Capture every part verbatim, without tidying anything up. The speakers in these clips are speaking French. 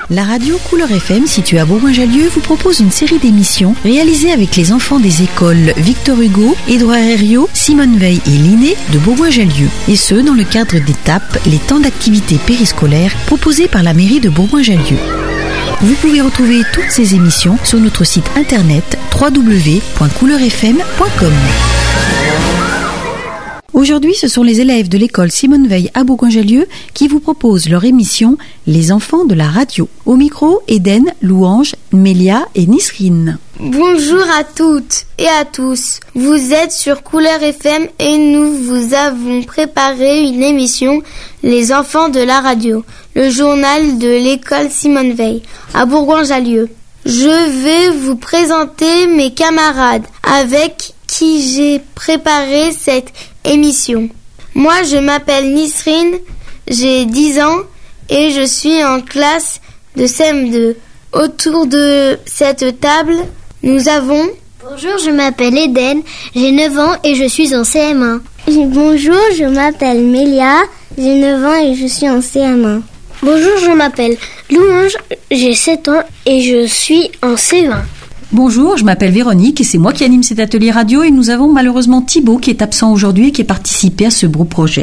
La radio Couleur F M, située à Bourgoin-Jallieu, vous propose une série d'émissions réalisées avec les enfants des écoles Victor Hugo, Édouard Herriot, Simone Veil et Linné de Bourgoin-Jallieu. Et ce, dans le cadre des T A P, les temps d'activité périscolaires proposés par la mairie de Bourgoin-Jallieu. Vous pouvez retrouver toutes ces émissions sur notre site internet w w w point couleur f m point com. Aujourd'hui, ce sont les élèves de l'école Simone Veil à Bourgoin-Jallieu qui vous proposent leur émission « Les enfants de la radio ». Au micro, Eden, Louange, Mélia et Nisrine. Bonjour à toutes et à tous. Vous êtes sur Couleur F M et nous vous avons préparé une émission « Les enfants de la radio », le journal de l'école Simone Veil à Bourgoin-Jallieu. Je vais vous présenter mes camarades avec qui j'ai préparé cette émission. Moi, je m'appelle Nisrine, j'ai dix ans et je suis en classe de C M deux. Autour de cette table, nous avons... Bonjour, je m'appelle Eden, j'ai neuf ans et je suis en C M un. Bonjour, je m'appelle Mélia, j'ai neuf ans et je suis en C M un. Bonjour, je m'appelle Louange, j'ai sept ans et je suis en C E un. Bonjour, je m'appelle Véronique et c'est moi qui anime cet atelier radio et nous avons malheureusement Thibaut qui est absent aujourd'hui et qui a participé à ce beau projet.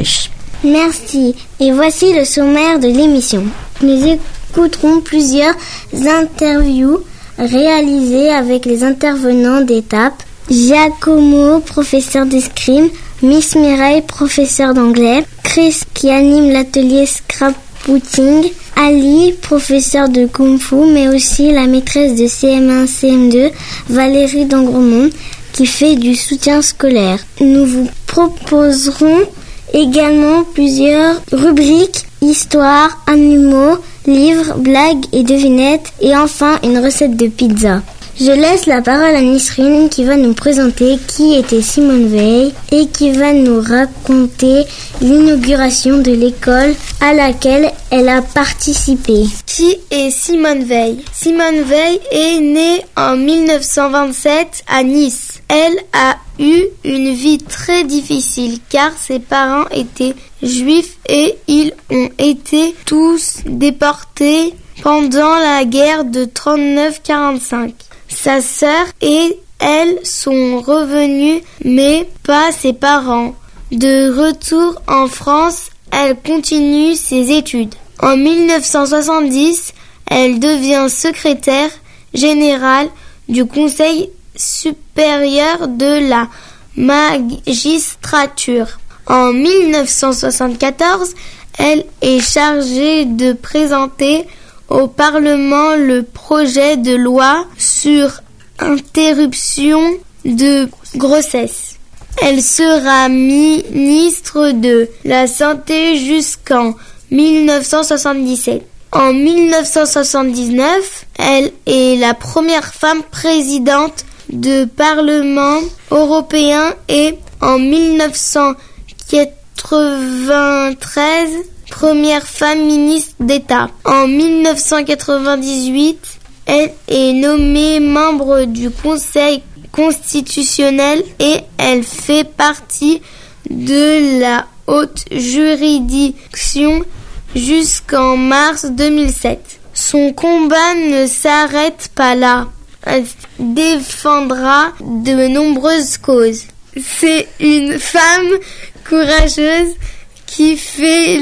Merci. Et voici le sommaire de l'émission. Nous écouterons plusieurs interviews réalisées avec les intervenants d'étape. Giacomo, professeur d'escrime, Miss Mireille, professeur d'anglais, Chris qui anime l'atelier scrapbooking, Ali, professeur de Kung Fu, mais aussi la maîtresse de C M un C M deux, Valérie d'Angremont, qui fait du soutien scolaire. Nous vous proposerons également plusieurs rubriques, histoires, animaux, livres, blagues et devinettes, et enfin une recette de pizza. Je laisse la parole à Nisrine qui va nous présenter qui était Simone Veil et qui va nous raconter l'inauguration de l'école à laquelle elle a participé. Qui est Simone Veil? Simone Veil est née en mille neuf cent vingt-sept à Nice. Elle a eu une vie très difficile car ses parents étaient juifs et ils ont été tous déportés pendant la guerre de trente-neuf quarante-cinq. Sa sœur et elle sont revenues, mais pas ses parents. De retour en France, elle continue ses études. En mille neuf cent soixante-dix, elle devient secrétaire générale du Conseil supérieur de la magistrature. En mille neuf cent soixante-quatorze, elle est chargée de présenter au Parlement le projet de loi sur interruption de grossesse. Elle sera ministre de la Santé jusqu'en mille neuf cent soixante-dix-sept. En mille neuf cent soixante-dix-neuf, elle est la première femme présidente du Parlement européen et en mille neuf cent quatre-vingt-treize, première femme ministre d'État. En mille neuf cent quatre-vingt-dix-huit, elle est nommée membre du Conseil constitutionnel et elle fait partie de la haute juridiction jusqu'en mars deux mille sept. Son combat ne s'arrête pas là. Elle défendra de nombreuses causes. C'est une femme courageuse qui fait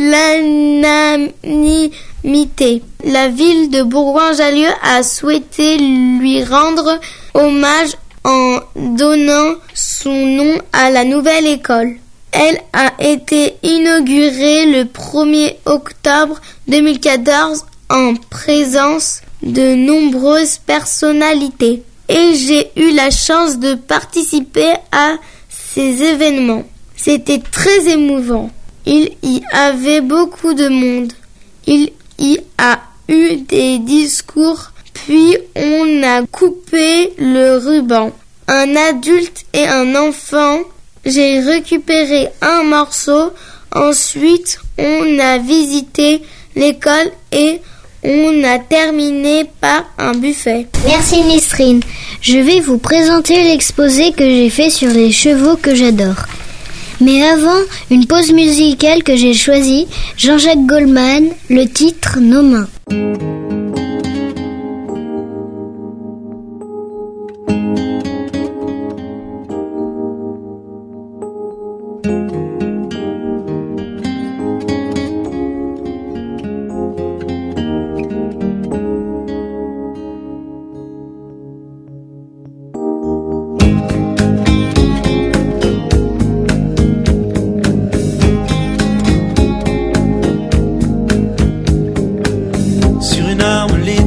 l'unanimité. La ville de Bourgoin-Jallieu a souhaité lui rendre hommage en donnant son nom à la nouvelle école. Elle a été inaugurée le premier octobre deux mille quatorze en présence de nombreuses personnalités. Et j'ai eu la chance de participer à ces événements. C'était très émouvant. Il y avait beaucoup de monde. Il y a eu des discours, puis on a coupé le ruban. Un adulte et un enfant, j'ai récupéré un morceau. Ensuite, on a visité l'école et on a terminé par un buffet. Merci Nisrine. Je vais vous présenter l'exposé que j'ai fait sur les chevaux que j'adore. Mais avant, une pause musicale que j'ai choisie, Jean-Jacques Goldman, le titre Nos mains.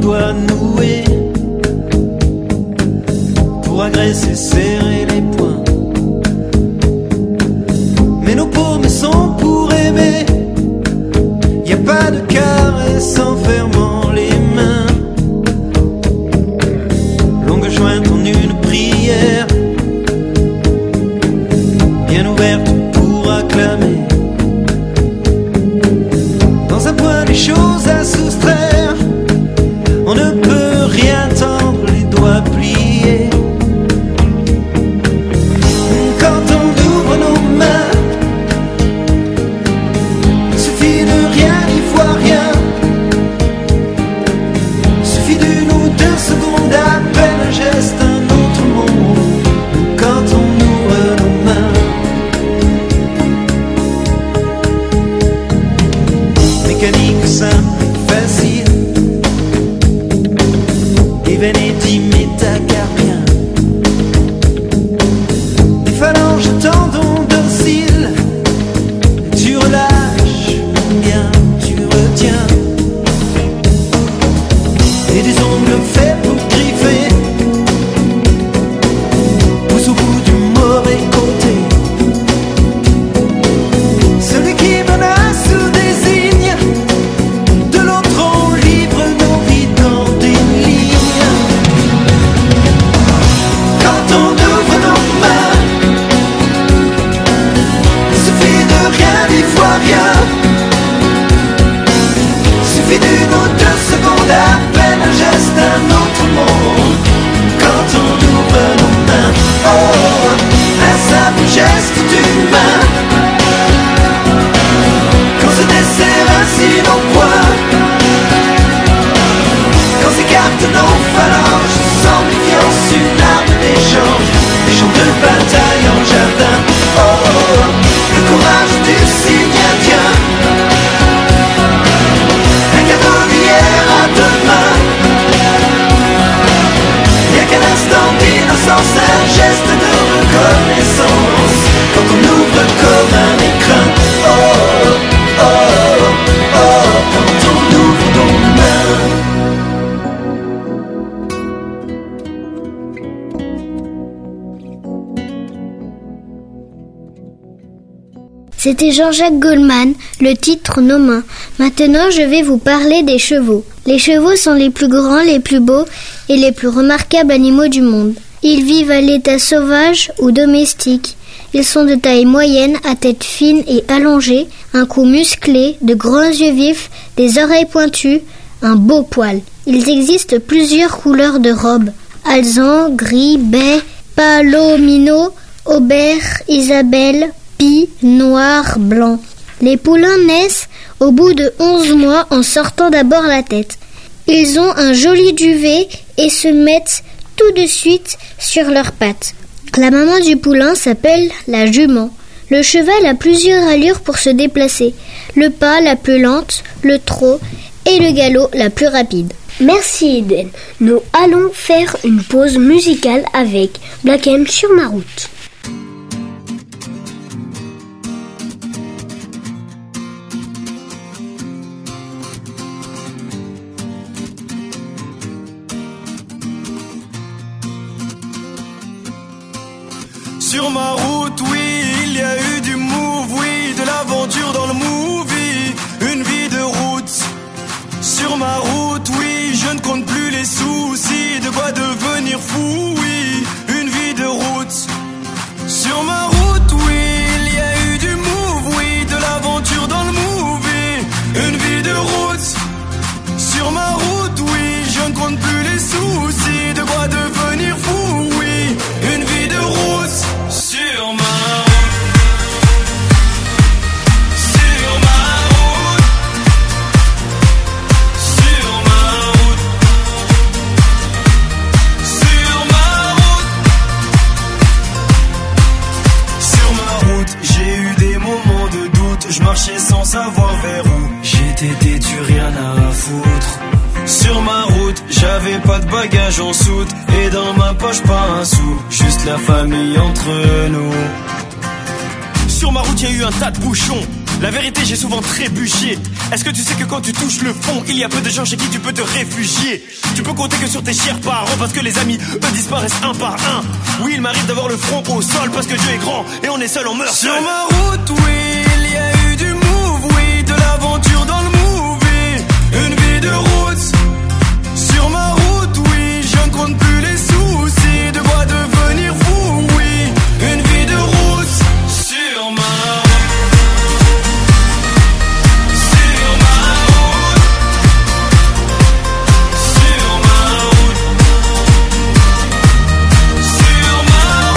doigts noués pour agresser, serrer les poings. Mais nos paumes sont pour aimer. Y a pas de caresse en fermant les mains. Longue jointe en une prière, bien ouverte pour acclamer. Dans un point les choses à soustraire, on ne peut rien tendre, les doigts pliés. Quand on ouvre nos mains, il suffit de rien, n'y voir rien. Suffit d'une ou deux secondes, à peine un geste, un autre mot. Quand on ouvre nos mains, mécanique simple et facile, des vénédis métacarpiens, des phalanges tendons dociles. Tu relâches, bien tu retiens, et des ongles faits pour griffer, pousse au bout du mauvais côté. Celui qui menace ou désigne, de l'autre on livre nos vies dans des lignes. Quand on ouvre nos mains, il suffit de rien, n'y voir rien. Suffit d'une ou deux secondes, à peine un geste, un autre mot. Quand on ouvre nos mains, oh, un simple geste d'une main. Quand se desserrent ainsi nos poings, quand s'écartent nos phalanges, sans méfiance une arme d'échange, des champs de bataille en jardin. Oh, le courage du signe indien, un cadeau d'hier à demain. Y'a qu'un instant d'innocence, un geste de reconnaissance, quand on ouvre comme un écrin. Oh, oh, oh, quand on ouvre nos mains. C'était Jean-Jacques Goldman, le titre Nos mains. Maintenant, je vais vous parler des chevaux. Les chevaux sont les plus grands, les plus beaux et les plus remarquables animaux du monde. Ils vivent à l'état sauvage ou domestique. Ils sont de taille moyenne, à tête fine et allongée, un cou musclé, de grands yeux vifs, des oreilles pointues, un beau poil. Il existe plusieurs couleurs de robes. Alezan, gris, bai, palomino, aubert, isabelle, pie, noir, blanc. Les poulains naissent au bout de onze mois en sortant d'abord la tête. Ils ont un joli duvet et se mettent tout de suite sur leurs pattes. La maman du poulain s'appelle la jument. Le cheval a plusieurs allures pour se déplacer. Le pas la plus lente, le trot et le galop la plus rapide. Merci Eden. Nous allons faire une pause musicale avec Black M sur ma route. Sur ma route, oui, il y a eu du move, oui, de l'aventure dans le movie, une vie de route. Sur ma route, oui, je ne compte plus les soucis, de quoi devenir fou, oui, une vie de route. Sur ma route, oui, il y a eu du move, oui, de l'aventure dans le movie, une vie de route. Sur ma route, oui, je ne compte plus les soucis, de quoi devenir fou, oui, une vie de route. Sur ma route, sur ma route, sur ma route, sur ma route, sur ma route, j'ai eu des moments de doute, je marchais sans savoir vers où, j'étais têtu, rien à foutre. Sur ma route, j'avais pas de bagages en soute, et dans ma poche pas un sou, juste la famille entre nous. Sur ma route, y a eu un tas de bouchons, La vérité, j'ai souvent trébuché. Est-ce que tu sais que quand tu touches le fond, il y a peu de gens chez qui tu peux te réfugier? Tu peux compter que sur tes chers parents, parce que les amis, eux, disparaissent un par un. Oui, il m'arrive d'avoir le front au sol, parce que Dieu est grand et on est seul, on meurt seul. Sur ma route, oui, il y a eu du move, oui, de l'aventure dans le movie. Une vie de route. Sur ma route, oui, je ne compte plus les soucis. De quoi devenir fou, oui. Une vie de route. Sur ma route. Sur ma route. Sur ma route. Sur ma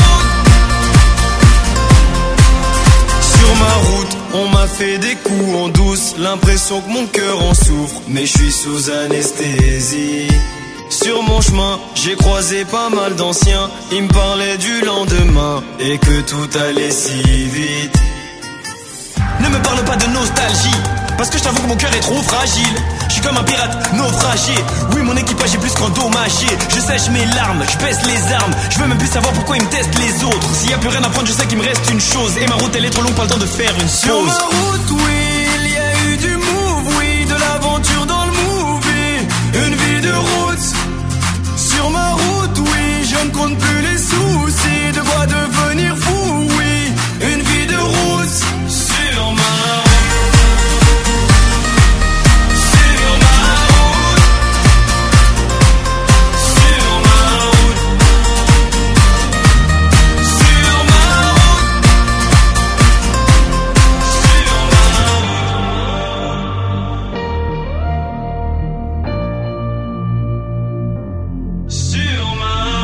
route. Sur ma route, on m'a fait des coups en douce. L'impression que mon cœur en souffre, mais je suis sous anesthésie. Sur mon chemin, j'ai croisé pas mal d'anciens. Ils me parlaient du lendemain et que tout allait si vite. Ne me parle pas de nostalgie, parce que je t'avoue que mon cœur est trop fragile. Je suis comme un pirate naufragé. Oui, mon équipage est plus qu'endommagé. Je sèche mes larmes, je baisse les armes. Je veux même plus savoir pourquoi ils me testent les autres. S'il y a plus rien à prendre, je sais qu'il me reste une chose. Et ma route elle est trop longue, pas le temps de faire une pause. Sur ma route, oui, il y a eu du move, oui, de l'aventure dans le movie. Une vie de route. Sur ma route, oui, je ne compte plus les soucis. De quoi devenir fou, oui. Une vie de route. Sur ma route. Sur ma route. Sur ma route. Sur ma route. Sur ma route. Sur ma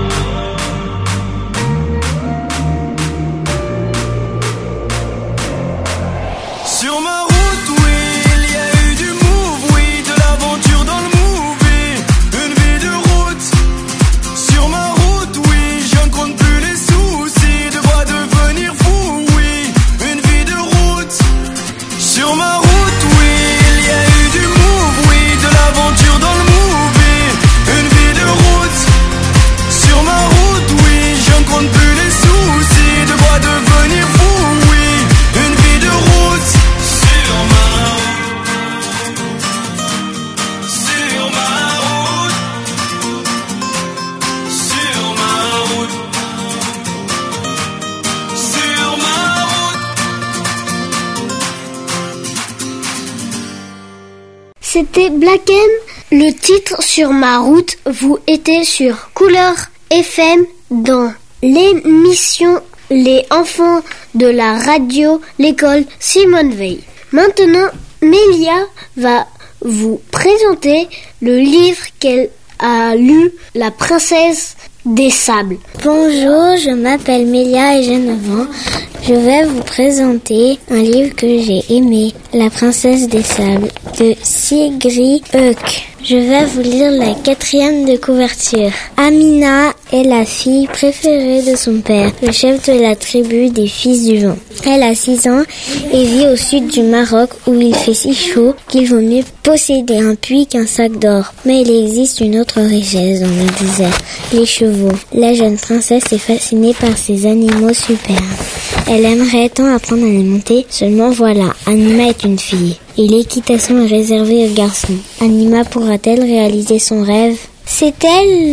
route. Sur ma route, oui, il y a eu du move, oui, de l'aventure dans le movie. Une vie de route. Sur ma route, oui, je ne compte plus les soucis. De quoi devenir fou, oui. Une vie de route. Sur ma route, oui, il y a eu du move, oui, de l'aventure dans le movie. Une vie de route. Sur ma route, oui, je ne compte plus les soucis. De quoi devenir fou, oui. Une vie de route. Sur ma route. Sur ma route. Sur ma route. Sur ma route. C'était Black M. Le titre Sur ma route, vous étiez sur Couleur F M dans l'émission Les enfants de la radio, l'école Simone Veil. Maintenant, Mélia va vous présenter le livre qu'elle a lu, La princesse des sables. Bonjour, je m'appelle Mélia et j'ai neuf ans. Je vais vous présenter un livre que j'ai aimé, La princesse des sables, de Sigrid Huck. Je vais vous lire la quatrième de couverture. Amina est la fille préférée de son père, le chef de la tribu des fils du vent. Elle a six ans et vit au sud du Maroc où il fait si chaud qu'il vaut mieux posséder un puits qu'un sac d'or. Mais il existe une autre richesse dans le désert, les chevaux. La jeune princesse est fascinée par ces animaux superbes. Elle aimerait tant apprendre à les monter, seulement voilà, Anima est une fille. Et l'équitation est réservée aux garçons. Anima pourra-t-elle réaliser son rêve? C'était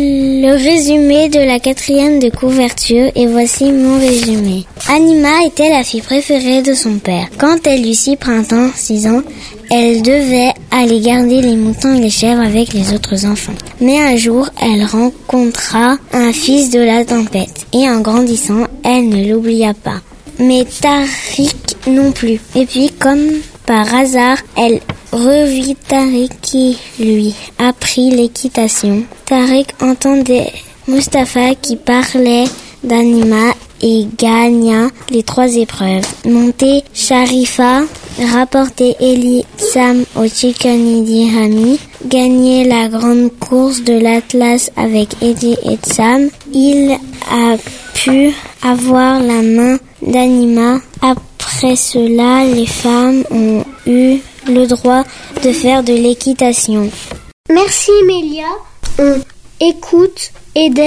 le résumé de la quatrième de couverture et voici mon résumé. Anima était la fille préférée de son père. Quand elle eut six printemps, six ans, elle devait aller garder les moutons et les chèvres avec les autres enfants. Mais un jour, elle rencontra un fils de la tempête et en grandissant, elle ne l'oublia pas. Mais Tariq non plus. Et puis, comme par hasard, elle revit Tariq qui lui apprit l'équitation. Tariq entendait Mustapha qui parlait d'Anima et gagna les trois épreuves. Montée Sharifa, rapporté Eli Sam au Chikanidi Rami, gagné la grande course de l'Atlas avec Eli et Sam. Il a pu avoir la main d'Anima. Après cela, les femmes ont eu le droit de faire de l'équitation. Merci Mélia. On écoute Eden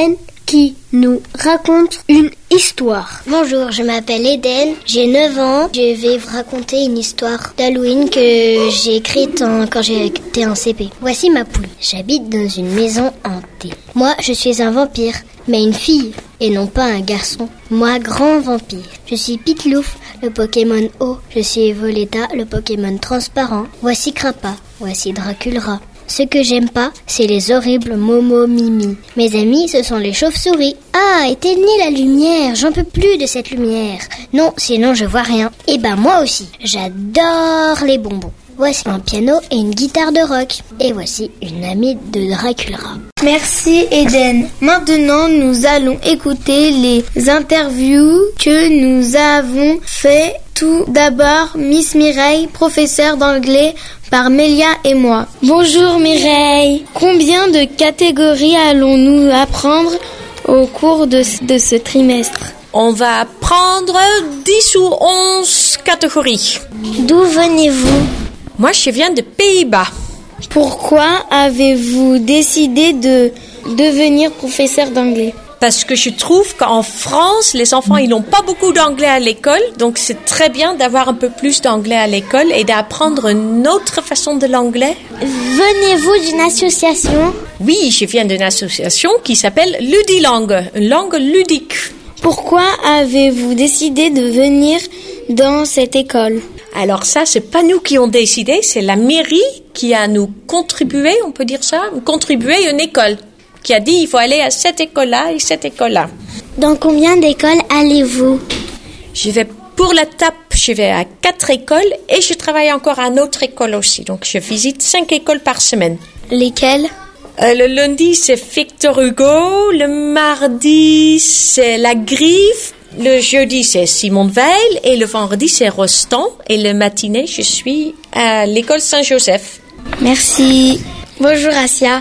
qui nous raconte une histoire. Bonjour, je m'appelle Eden, j'ai neuf ans. Je vais vous raconter une histoire d'Halloween que j'ai écrite en, quand j'étais en C P. Voici ma poule. J'habite dans une maison hantée. Moi, je suis un vampire, mais une fille, et non pas un garçon. Moi, grand vampire. Je suis Pitelouf, le Pokémon eau. Je suis Voleta, le Pokémon transparent. Voici Crappa, voici Dracula. Ce que j'aime pas, c'est les horribles Momo Mimi. Mes amis, ce sont les chauves-souris. Ah, éteignez la lumière, j'en peux plus de cette lumière. Non, sinon je vois rien. Et ben moi aussi, j'adore les bonbons. Voici un piano et une guitare de rock. Et voici une amie de Dracula. Merci Eden. Maintenant, nous allons écouter les interviews que nous avons fait. Tout d'abord, Miss Mireille, professeure d'anglais par Mélia et moi. Bonjour Mireille. Combien de catégories allons-nous apprendre au cours de, de ce trimestre? On va apprendre dix ou onze catégories. D'où venez-vous? Moi, je viens de Pays-Bas. Pourquoi avez-vous décidé de devenir professeur d'anglais? Parce que je trouve qu'en France, les enfants, ils n'ont pas beaucoup d'anglais à l'école. Donc, c'est très bien d'avoir un peu plus d'anglais à l'école et d'apprendre une autre façon de l'anglais. Venez-vous d'une association? Oui, je viens d'une association qui s'appelle Ludilangue, une langue ludique. Pourquoi avez-vous décidé de venir dans cette école? Alors ça, c'est pas nous qui ont décidé, c'est la mairie qui a nous contribué, on peut dire ça, contribué à une école. Qui a dit il faut aller à cette école-là et cette école-là. Dans combien d'écoles allez-vous? Je vais pour la T A P, je vais à quatre écoles et je travaille encore à une autre école aussi. Donc je visite cinq écoles par semaine. Lesquelles? euh, Le lundi, c'est Victor Hugo. Le mardi, c'est La Griffe. Le jeudi, c'est Simone Veil. Et le vendredi, c'est Rostand. Et le matinée, je suis à l'école Saint-Joseph. Merci. Bonjour Asia,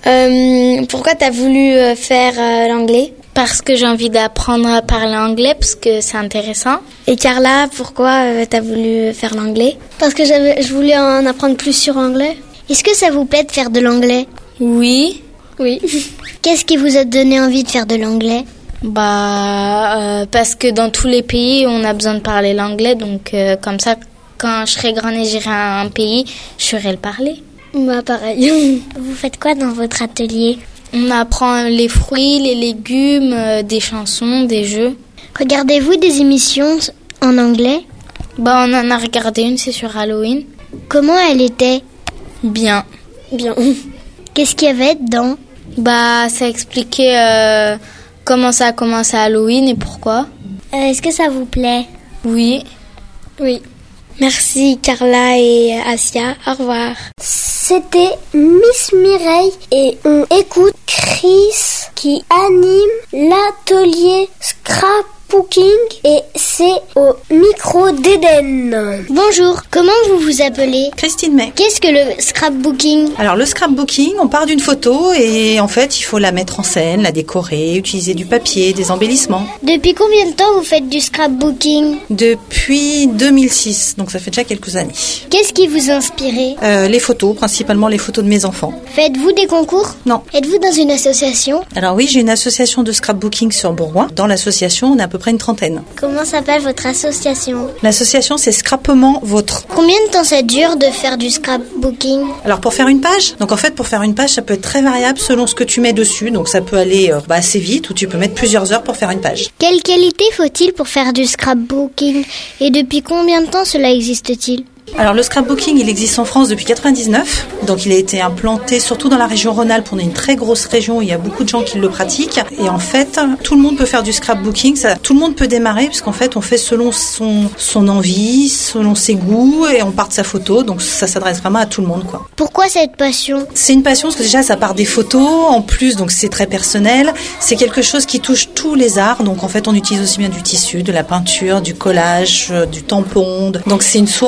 euh, pourquoi t'as voulu euh, faire euh, l'anglais? Parce que j'ai envie d'apprendre à parler anglais, parce que c'est intéressant. Et Carla, pourquoi euh, t'as voulu faire l'anglais? Parce que j'avais, je voulais en apprendre plus sur l'anglais. Est-ce que ça vous plaît de faire de l'anglais? Oui. Oui. Qu'est-ce qui vous a donné envie de faire de l'anglais? Bah, euh, parce que dans tous les pays, on a besoin de parler l'anglais, donc euh, comme ça, quand je serai grande et j'irai à un pays, je saurai le parler. Bah pareil. Vous faites quoi dans votre atelier? On apprend les fruits, les légumes, euh, des chansons, des jeux. Regardez-vous des émissions en anglais? Bah on en a regardé une, c'est sur Halloween. Comment elle était? Bien. Bien. Qu'est-ce qu'il y avait dedans? Bah ça expliquait euh, comment ça a commencé à Halloween et pourquoi. Euh, est-ce que ça vous plaît? Oui. Oui. Merci Carla et Asia, au revoir. C'était Miss Mireille et on écoute Chris qui anime l'atelier scrapbooking et c'est au micro d'Eden. Bonjour, comment vous vous appelez? Christine May. Qu'est-ce que le scrapbooking? Alors le scrapbooking, on part d'une photo et en fait il faut la mettre en scène, la décorer, utiliser du papier, des embellissements. Depuis combien de temps vous faites du scrapbooking? Depuis deux mille six, donc ça fait déjà quelques années. Qu'est-ce qui vous inspire? euh, Les photos, principalement les photos de mes enfants. Faites-vous des concours? Non. Êtes-vous dans une association? Alors oui, j'ai une association de scrapbooking sur Bourgoin. Dans l'association, on est à peu près une trentaine. Comment s'appelle votre association? L'association, c'est Scrapement Vôtre. Combien de temps ça dure de faire du scrapbooking? Alors pour faire une page, donc en fait pour faire une page, ça peut être très variable selon ce que tu mets dessus. Donc ça peut aller euh, bah, assez vite ou tu peux mettre plusieurs heures pour faire une page. Quelle qualité faut-il pour faire du scrapbooking? Et depuis combien de temps cela existe-t-il? Alors le scrapbooking, il existe en France depuis quatre-vingt-dix-neuf, donc il a été implanté surtout dans la région Rhône-Alpes. On est une très grosse région, il y a beaucoup de gens qui le pratiquent et en fait tout le monde peut faire du scrapbooking, ça, tout le monde peut démarrer puisqu'en fait on fait selon son, son envie, selon ses goûts et on part de sa photo, donc ça s'adresse vraiment à tout le monde quoi. Pourquoi cette passion? C'est une passion parce que déjà ça part des photos en plus, donc c'est très personnel, c'est quelque chose qui touche tous les arts, donc en fait on utilise aussi bien du tissu, de la peinture, du collage, du tampon, donc c'est une source infinie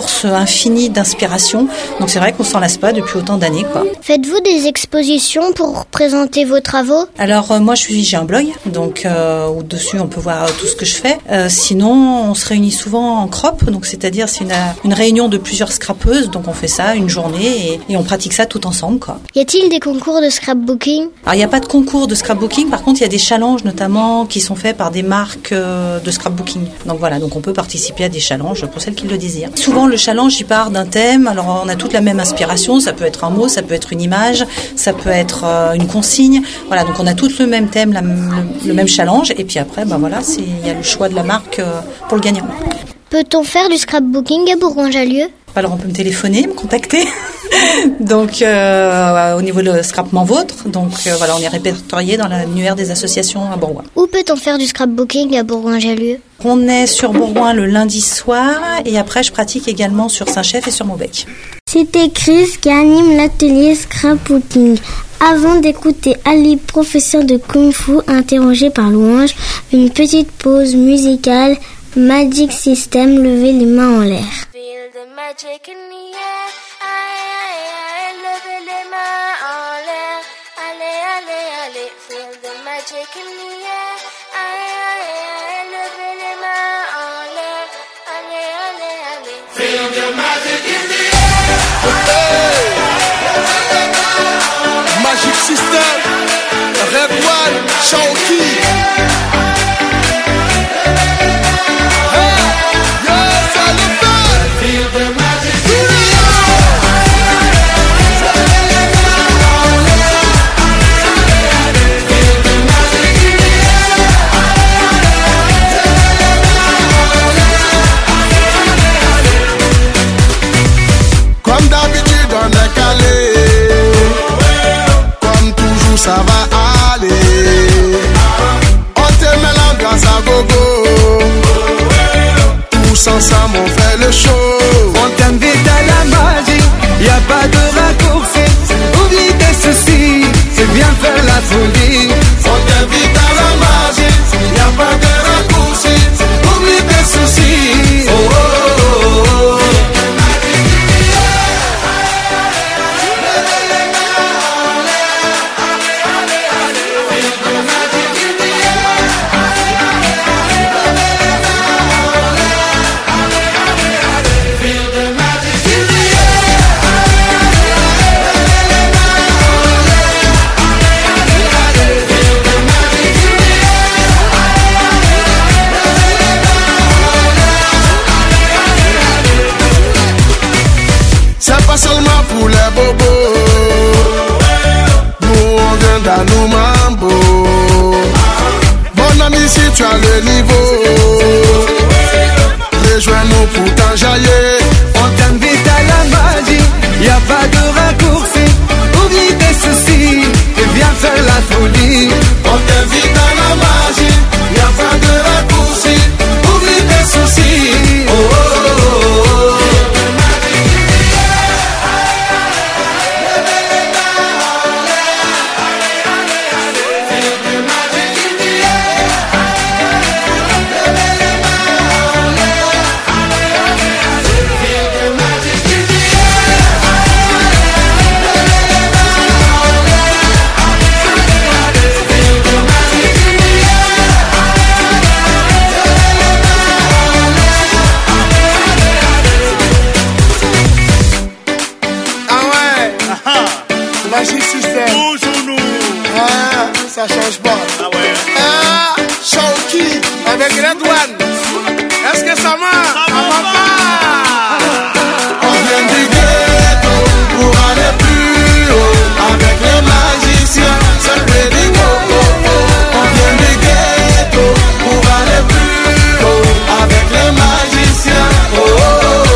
infini d'inspiration. Donc c'est vrai qu'on s'en lasse pas depuis autant d'années, quoi. Faites-vous des expositions pour présenter vos travaux? Alors euh, moi je suis, j'ai un blog, donc euh, où dessus on peut voir euh, tout ce que je fais. Euh, sinon on se réunit souvent en crop, donc c'est-à-dire c'est une, une réunion de plusieurs scrapeuses, donc on fait ça une journée et, et on pratique ça tout ensemble, quoi. Y a-t-il des concours de scrapbooking? Alors il n'y a pas de concours de scrapbooking, par contre il y a des challenges notamment qui sont faits par des marques euh, de scrapbooking. Donc voilà, donc on peut participer à des challenges pour celles qui le désirent. Souvent le challenge il part d'un thème, alors on a toute la même inspiration, ça peut être un mot, ça peut être une image, ça peut être euh, une consigne. Voilà, donc on a tous le même thème, la, le, le même challenge, et puis après, ben voilà, c'est il y a le choix de la marque euh, pour le gagnant. Peut-on faire du scrapbooking à Bourgoin-Jallieu? Alors on peut me téléphoner, me contacter. Donc euh, au niveau de Scrapement Vôtre, donc euh, voilà, on est répertorié dans l'annuaire des associations à Bourgoin. Où peut-on faire du scrapbooking à Bourgoin-Jallieu? On est sur Bourgoin le lundi soir et après je pratique également sur Saint-Chef et sur Maubec. C'était Chris qui anime l'atelier scrapbooking. Avant d'écouter Ali, professeur de Kung Fu, interrogé par Louange, une petite pause musicale. Magic System, levez les mains en l'air. Feel the magic in the air. Aïe, aïe, aïe, levez les mains en l'air. Allez, allez, allez. Feel the magic in the air. Aïe, aïe, aïe, levez les mains en l'air. Allez, allez, allez. Feel the magic in the air. Magic System, Red One, Shaoki. Comme d'habitude on est calé, comme toujours ça va aller. On te met l'ambiance à gogo, tous ensemble on fait le show. On t'invite à la magie, y a pas de raccourci. Oublie tes soucis, c'est bien faire la folie. On t'invite à la magie, y a pas de raccourci. Oublie tes soucis. Oh, oh, oh, oh. C'est pas seulement pour les bobos, nous on vient d'Anou Mambo. Mon ami, si tu as le niveau, rejoins-nous pour t'enjailler. On t'invite à la magie, y a pas de raccourci. Oublie tes soucis et viens faire la folie. On t'invite à la magie, y a pas de raccourci. Oublie tes soucis. Oh, oh, oh, oh. Magic System. Toujours nous. Ah, ça change pas. Ah ouais. Ah, Shaoki avec Red One. Est-ce que ça marche? Ça va pas. On vient du ghetto pour aller plus haut. Avec les magiciens, c'est pretty go. On vient du ghetto pour aller plus haut. Avec les magiciens. Oh, oh, oh.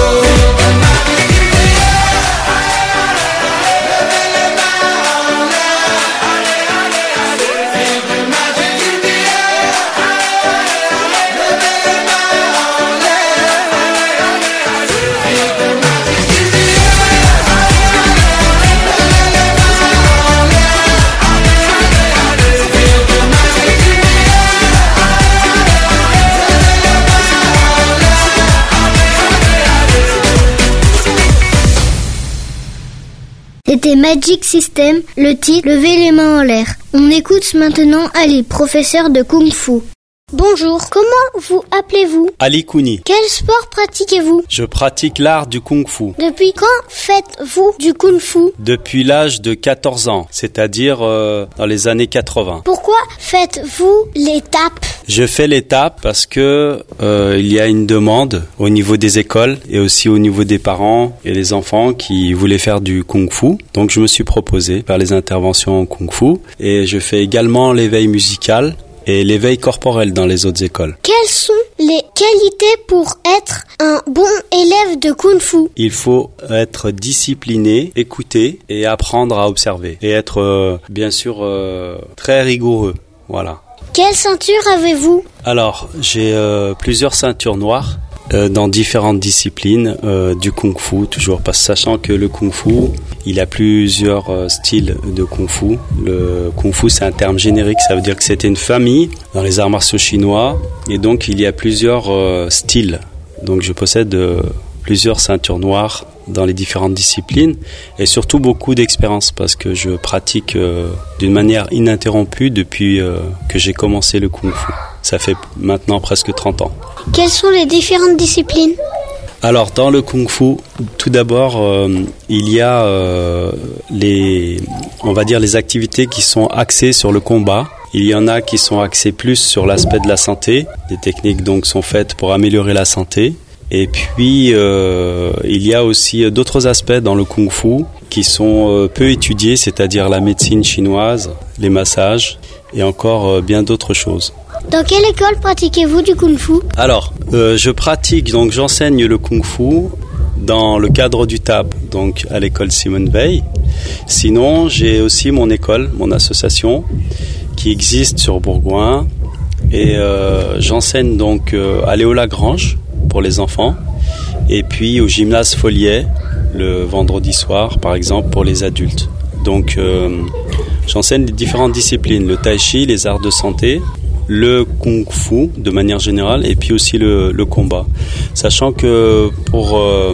C'était Magic System, le titre Levez les mains en l'air. On écoute maintenant Ali, professeur de Kung Fu. Bonjour, comment vous appelez-vous? Ali Kouni. Quel sport pratiquez-vous? Je pratique l'art du Kung Fu. Depuis quand faites-vous du Kung Fu? Depuis l'âge de quatorze ans, c'est-à-dire euh, dans les années quatre-vingts. Pourquoi faites-vous les tapes? Je fais les tapes parce que euh, il y a une demande au niveau des écoles et aussi au niveau des parents et des enfants qui voulaient faire du Kung Fu. Donc je me suis proposé faire les interventions en Kung Fu et je fais également l'éveil musical et l'éveil corporel dans les autres écoles. Quelles sont les qualités pour être un bon élève de Kung Fu? Il faut être discipliné, écouter et apprendre à observer. Et être, euh, bien sûr, euh, très rigoureux. Voilà. Quelle ceinture avez-vous? Alors, j'ai euh, plusieurs ceintures noires euh, dans différentes disciplines euh, du Kung Fu, toujours parce sachant que le Kung Fu, il y a plusieurs euh, styles de Kung Fu. Le Kung Fu, c'est un terme générique, ça veut dire que c'était une famille dans les arts martiaux chinois, et donc il y a plusieurs euh, styles. Donc je possède euh, plusieurs ceintures noires dans les différentes disciplines, et surtout beaucoup d'expérience parce que je pratique euh, d'une manière ininterrompue depuis euh, que j'ai commencé le Kung Fu. Ça fait maintenant presque trente ans. Quelles sont les différentes disciplines? Alors, dans le Kung Fu, tout d'abord, euh, il y a euh, les, on va dire les activités qui sont axées sur le combat. Il y en a qui sont axées plus sur l'aspect de la santé. Les techniques donc sont faites pour améliorer la santé. Et puis, euh, il y a aussi d'autres aspects dans le Kung Fu qui sont euh, peu étudiés, c'est-à-dire la médecine chinoise, les massages et encore euh, bien d'autres choses. Dans quelle école pratiquez-vous du Kung Fu? Alors, euh, je pratique, donc j'enseigne le Kung Fu dans le cadre du T A P, donc à l'école Simone Veil. Sinon, j'ai aussi mon école, mon association, qui existe sur Bourgoin. Et euh, j'enseigne donc euh, à Léo Lagrange pour les enfants. Et puis au gymnase Folliet, le vendredi soir, par exemple, pour les adultes. Donc, euh, j'enseigne les différentes disciplines, le tai chi, les arts de santé, le Kung Fu de manière générale et puis aussi le, le combat. Sachant que pour euh,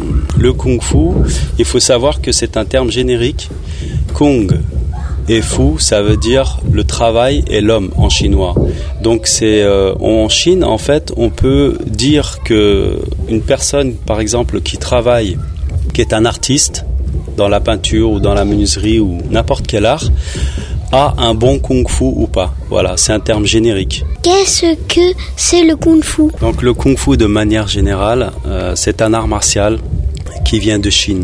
le Kung Fu, il faut savoir que c'est un terme générique. Kung et Fu, ça veut dire le travail et l'homme en chinois. Donc c'est euh, en Chine, en fait, on peut dire que une personne, par exemple, qui travaille, qui est un artiste dans la peinture ou dans la menuiserie ou n'importe quel art, a un bon Kung Fu ou pas. Voilà, c'est un terme générique. Qu'est-ce que c'est le Kung Fu? Donc le Kung Fu, de manière générale, euh, c'est un art martial qui vient de Chine.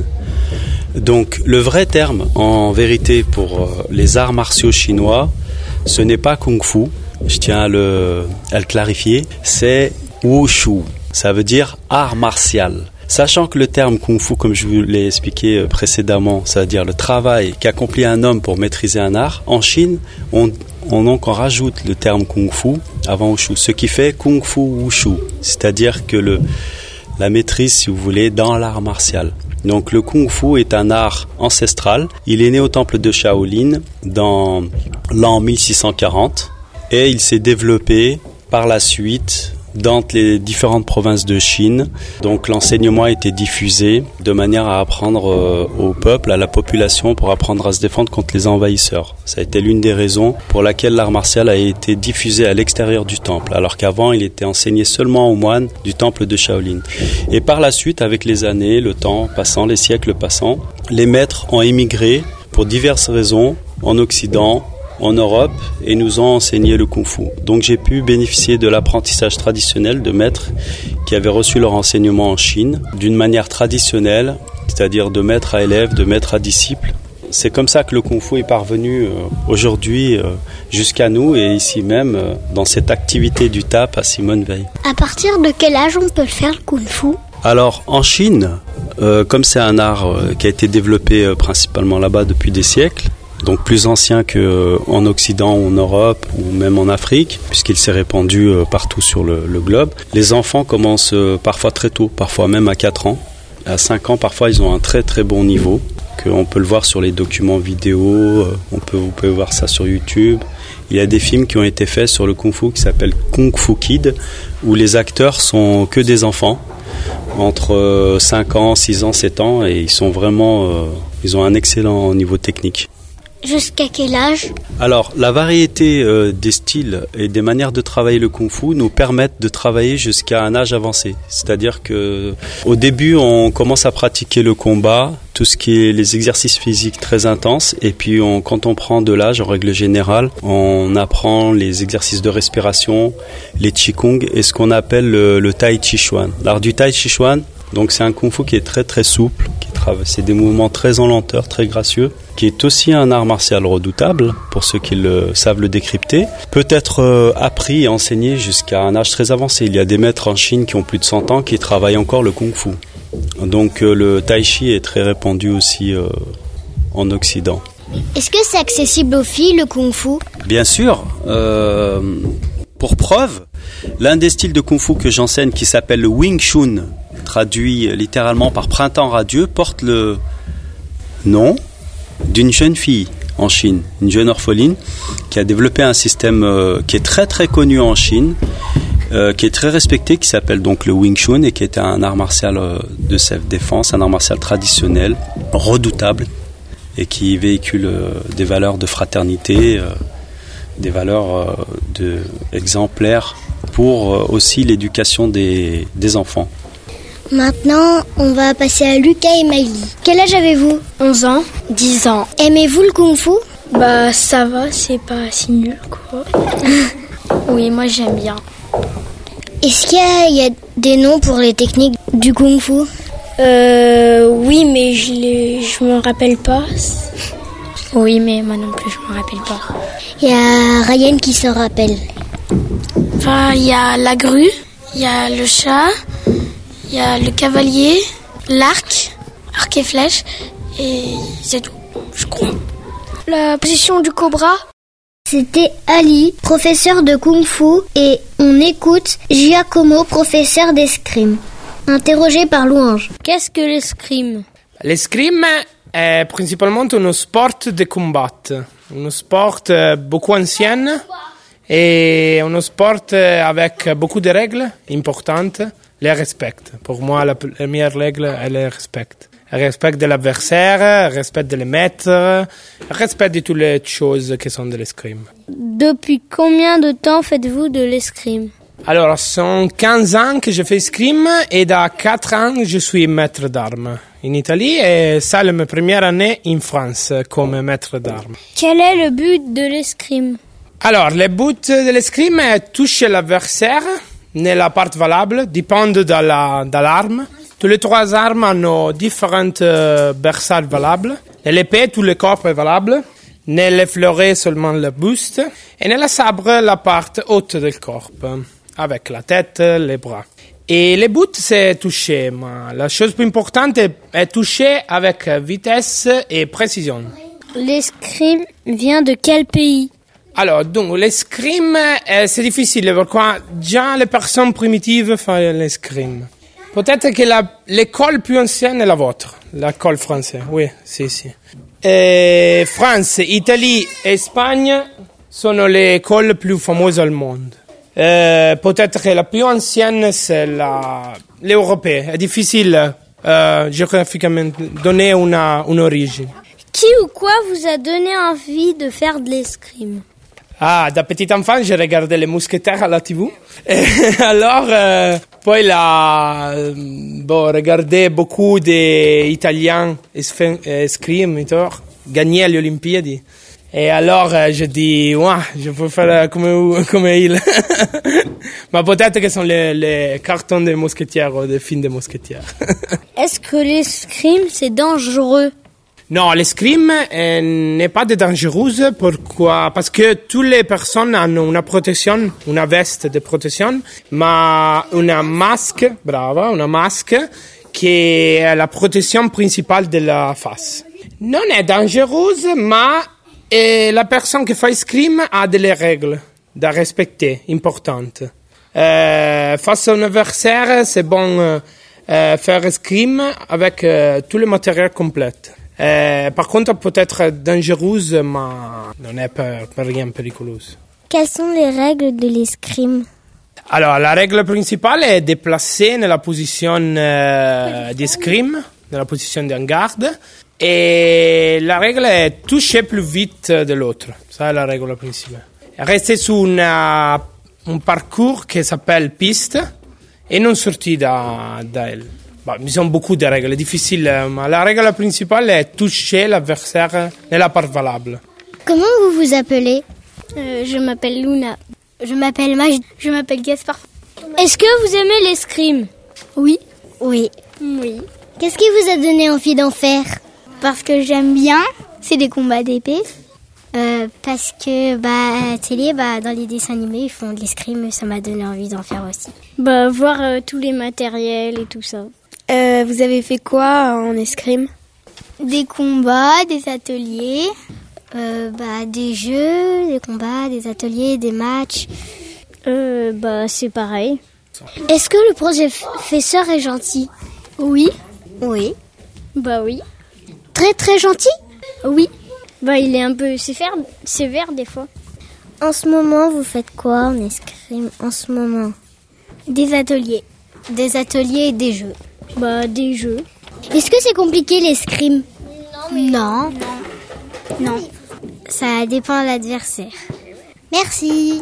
Donc le vrai terme, en vérité, pour euh, les arts martiaux chinois, ce n'est pas Kung Fu, je tiens à le, à le clarifier, c'est Wushu. Ça veut dire art martial. Sachant que le terme Kung Fu, comme je vous l'ai expliqué précédemment, ça veut dire le travail qu'accomplit un homme pour maîtriser un art, en Chine, on, on donc en rajoute le terme Kung Fu avant Wushu, ce qui fait Kung Fu Wushu, c'est-à-dire que le, la maîtrise, si vous voulez, dans l'art martial. Donc le Kung Fu est un art ancestral, il est né au temple de Shaolin dans l'an mille six cent quarante et il s'est développé par la suite dans les différentes provinces de Chine. Donc l'enseignement a été diffusé de manière à apprendre euh, au peuple, à la population, pour apprendre à se défendre contre les envahisseurs. Ça a été l'une des raisons pour laquelle l'art martial a été diffusé à l'extérieur du temple, alors qu'avant il était enseigné seulement aux moines du temple de Shaolin. Et par la suite, avec les années, le temps passant, les siècles passant, les maîtres ont émigré pour diverses raisons en Occident, en Europe, et nous ont enseigné le Kung Fu. Donc j'ai pu bénéficier de l'apprentissage traditionnel de maîtres qui avaient reçu leur enseignement en Chine d'une manière traditionnelle, c'est-à-dire de maître à élève, de maître à disciple. C'est comme ça que le Kung Fu est parvenu euh, aujourd'hui euh, jusqu'à nous et ici même euh, dans cette activité du T A P à Simone Veil. À partir de quel âge on peut le faire le Kung Fu? Alors en Chine, euh, comme c'est un art euh, qui a été développé euh, principalement là-bas depuis des siècles, donc plus ancien qu'en Occident ou en Europe ou même en Afrique, puisqu'il s'est répandu partout sur le, le globe. Les enfants commencent parfois très tôt, parfois même à quatre ans. À cinq ans, parfois, ils ont un très très bon niveau. qu'on peut le voir sur les documents vidéo, on peut, vous pouvez voir ça sur YouTube. Il y a des films qui ont été faits sur le Kung Fu qui s'appellent Kung Fu Kid, où les acteurs sont que des enfants, entre cinq ans, six ans, sept ans, et ils sont vraiment, euh, ils ont un excellent niveau technique. Jusqu'à quel âge ? Alors, la variété euh, des styles et des manières de travailler le Kung Fu nous permettent de travailler jusqu'à un âge avancé. C'est-à-dire que, au début, on commence à pratiquer le combat, tout ce qui est les exercices physiques très intenses, et puis on, quand on prend de l'âge, en règle générale, on apprend les exercices de respiration, les Qigong et ce qu'on appelle le, le Tai Chi Chuan. L'art du Tai Chi Chuan, donc c'est un Kung Fu qui est très très souple, qui travaille, c'est des mouvements très en lenteur, très gracieux, qui est aussi un art martial redoutable, pour ceux qui le, savent le décrypter, peut être euh, appris et enseigné jusqu'à un âge très avancé. Il y a des maîtres en Chine qui ont plus de cent ans qui travaillent encore le Kung Fu. Donc euh, le Tai Chi est très répandu aussi euh, en Occident. Est-ce que c'est accessible aux filles, le Kung Fu ? Bien sûr. Euh, pour preuve, l'un des styles de Kung Fu que j'enseigne, qui s'appelle le Wing Chun, traduit littéralement par printemps radieux, porte le nom d'une jeune fille en Chine, une jeune orpheline qui a développé un système euh, qui est très très connu en Chine, euh, qui est très respecté, qui s'appelle donc le Wing Chun et qui est un art martial euh, de self-défense, un art martial traditionnel, redoutable et qui véhicule euh, des valeurs de fraternité, euh, des valeurs euh, de, exemplaires pour euh, aussi l'éducation des, des enfants. Maintenant, on va passer à Lucas et Maïli. Quel âge avez-vous ? onze ans. dix ans. Aimez-vous le Kung Fu ? Bah ça va, c'est pas si nul quoi. Oui, moi j'aime bien. Est-ce qu'il y a, il y a des noms pour les techniques du Kung Fu ? Euh, oui, mais je les, je me rappelle pas. Oui, mais moi non plus, je me rappelle pas. Il y a Ryan qui se rappelle. Enfin, il y a la grue, il y a le chat, il y a le cavalier, l'arc, arc et flèche, et c'est tout, je crois. La position du cobra. C'était Ali, professeur de Kung Fu, et on écoute Giacomo, professeur d'escrime. Interrogé par Louange. Qu'est-ce que l'escrime ? L'escrime è principalmente uno sport de combat, uno sport beaucoup ancien et uno sport avec beaucoup de règles importantes. Les respecte. Pour moi, la première règle, elle est le respect. Le respect de l'adversaire, le respect de les maîtres, le respect de toutes les choses qui sont de l'escrime. Depuis combien de temps faites-vous de l'escrime ? Alors, ce sont quinze ans que je fais escrime et dans quatre ans, je suis maître d'armes en Italie et ça, c'est ma première année en France comme maître d'armes. Quel est le but de l'escrime ? Alors, le but de l'escrime est toucher l'adversaire nella parte valable, dépend de, la, de l'arme. Tous les trois armes ont différentes euh, bersailles valables. L'épée, tout le corps est valable. Nelle fleuret, seulement le buste. Et nella sabre, la partie haute du corps, avec la tête, les bras. Et le but, c'est toucher. Mais la chose plus importante est, est toucher avec vitesse et précision. L'escrime vient de quel pays ? Alors, donc, l'escrime, euh, c'est difficile, pourquoi déjà les personnes primitives font l'escrime. Peut-être que la, l'école plus ancienne est la vôtre, l'école française, oui, si, si. Et France, Italie et Espagne sont les écoles plus fameuses au monde. Euh, peut-être que la plus ancienne, c'est la, l'européenne. C'est difficile, euh, géographiquement, donner une, une origine. Qui ou quoi vous a donné envie de faire de l'escrime ? Ah, da petit enfant, j'ai regardé les mousquetaires à la T V. Et alors, euh, poi là, bon, regardé beaucoup d'Italiens escrimateurs gagner les Olympiades. Et alors, euh, je dis, ouais, je peux faire comme, comme il. Mais peut-être que ce sont les, les cartons des mousquetaires ou des films des mousquetaires. Est-ce que l'escrime, c'est dangereux ? Non, l'escrime euh, n'est pas de dangereuse. Pourquoi ? Parce que toutes les personnes ont une protection, une veste de protection, mais un masque, brava, un masque qui est la protection principale de la face. Non est dangereuse, mais euh, la personne qui fait l'escrime a des règles à respecter, importantes. Euh, face à un adversaire, c'est bon euh, faire escrime avec euh, tout le matériel complet. Euh, par contre, peut-être dangereuse, mais non n'est pas, pas rien périculeuse. Quelles sont les règles de l'escrime? Alors, la règle principale est de placer dans la position euh, d'escrime, dans la position d'un garde. Et la règle est toucher plus vite de l'autre. Ça, c'est la règle principale. Rester sur une, un parcours qui s'appelle piste et non sortir d'elle. Bon, il y a beaucoup de règles difficiles, mais la règle principale est toucher l'adversaire dans la part valable. Comment vous vous appelez? euh, Je m'appelle Luna. Je m'appelle Maj. Je m'appelle Gaspard. Est-ce que vous aimez l'escrime? Oui. Oui. Oui. Qu'est-ce qui vous a donné envie d'en faire? Parce que j'aime bien, c'est des combats d'épée. Euh, parce que bah à télé, bah dans les dessins animés, ils font de l'escrime, ça m'a donné envie d'en faire aussi. Bah voir euh, tous les matériels et tout ça. Euh, vous avez fait quoi en escrime? Des combats, des ateliers. Euh, bah des jeux, des combats, des ateliers, des matchs. Euh, bah c'est pareil. Est-ce que le professeur est gentil? Oui. Oui. Bah oui. Très très gentil? Oui. Bah il est un peu sévère, sévère des fois. En ce moment, vous faites quoi en escrime en ce moment? Des ateliers. Des ateliers et des jeux. Bah des jeux. Est-ce que c'est compliqué l'escrime? Non. Non. Non. Ça dépend de l'adversaire. Merci.